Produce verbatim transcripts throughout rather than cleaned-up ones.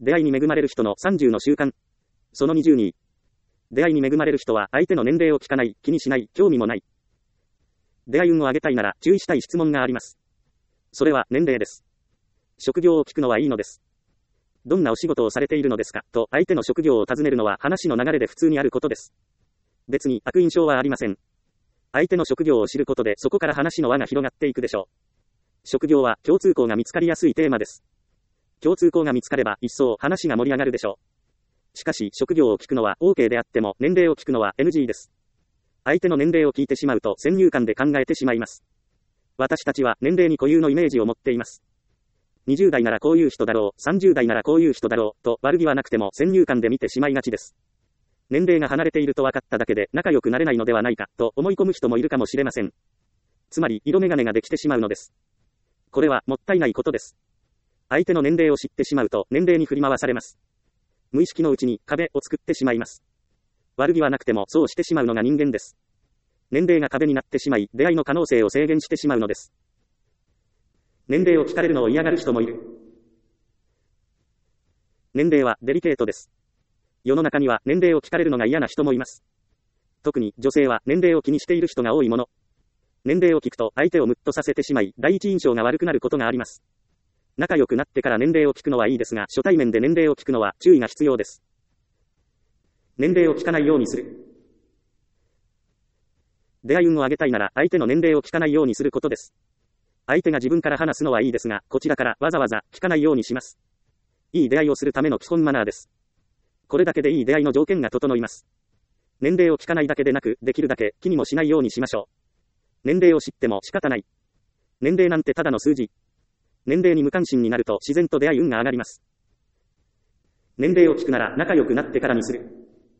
出会いに恵まれる人のさんじゅうの習慣。そのにじゅうに。出会いに恵まれる人は相手の年齢を聞かない、気にしない、興味もない。出会い運を上げたいなら注意したい質問があります。それは年齢です。職業を聞くのはいいのです。どんなお仕事をされているのですかと相手の職業を尋ねるのは話の流れで普通にあることです。別に悪印象はありません。相手の職業を知ることでそこから話の輪が広がっていくでしょう。職業は共通項が見つかりやすいテーマです。共通項が見つかれば一層話が盛り上がるでしょう。しかし職業を聞くのは OK であっても年齢を聞くのは エヌジー です。相手の年齢を聞いてしまうと先入観で考えてしまいます。私たちは年齢に固有のイメージを持っています。にじゅう代ならこういう人だろう、さんじゅう代ならこういう人だろうと悪気はなくても先入観で見てしまいがちです。年齢が離れていると分かっただけで仲良くなれないのではないかと思い込む人もいるかもしれません。つまり色眼鏡ができてしまうのです。これはもったいないことです。相手の年齢を知ってしまうと年齢に振り回されます。無意識のうちに壁を作ってしまいます。悪気はなくてもそうしてしまうのが人間です。年齢が壁になってしまい出会いの可能性を制限してしまうのです。年齢を聞かれるのを嫌がる人もいる。年齢はデリケートです。世の中には年齢を聞かれるのが嫌な人もいます。特に女性は年齢を気にしている人が多いもの。年齢を聞くと相手をムッとさせてしまい第一印象が悪くなることがあります。仲良くなってから年齢を聞くのはいいですが初対面で年齢を聞くのは注意が必要です。年齢を聞かないようにする。出会い運を上げたいなら相手の年齢を聞かないようにすることです。相手が自分から話すのはいいですがこちらからわざわざ聞かないようにします。いい出会いをするための基本マナーです。これだけでいい出会いの条件が整います。年齢を聞かないだけでなくできるだけ気にもしないようにしましょう。年齢を知っても仕方ない。年齢なんてただの数字。年齢に無関心になると自然と出会い運が上がります。年齢を聞くなら仲良くなってからにする。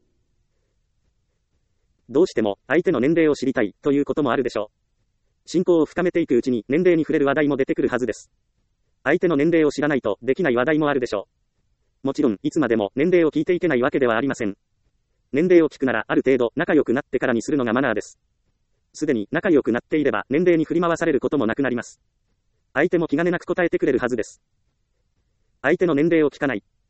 どうしても相手の年齢を知りたいということもあるでしょう。信仰を深めていくうちに年齢に触れる話題も出てくるはずです。相手の年齢を知らないとできない話題もあるでしょう。もちろんいつまでも年齢を聞いていけないわけではありません。年齢を聞くならある程度仲良くなってからにするのがマナーです。すでに仲良くなっていれば年齢に振り回されることもなくなります。相手も気兼ねなく答えてくれるはずです。相手の年齢を聞かない。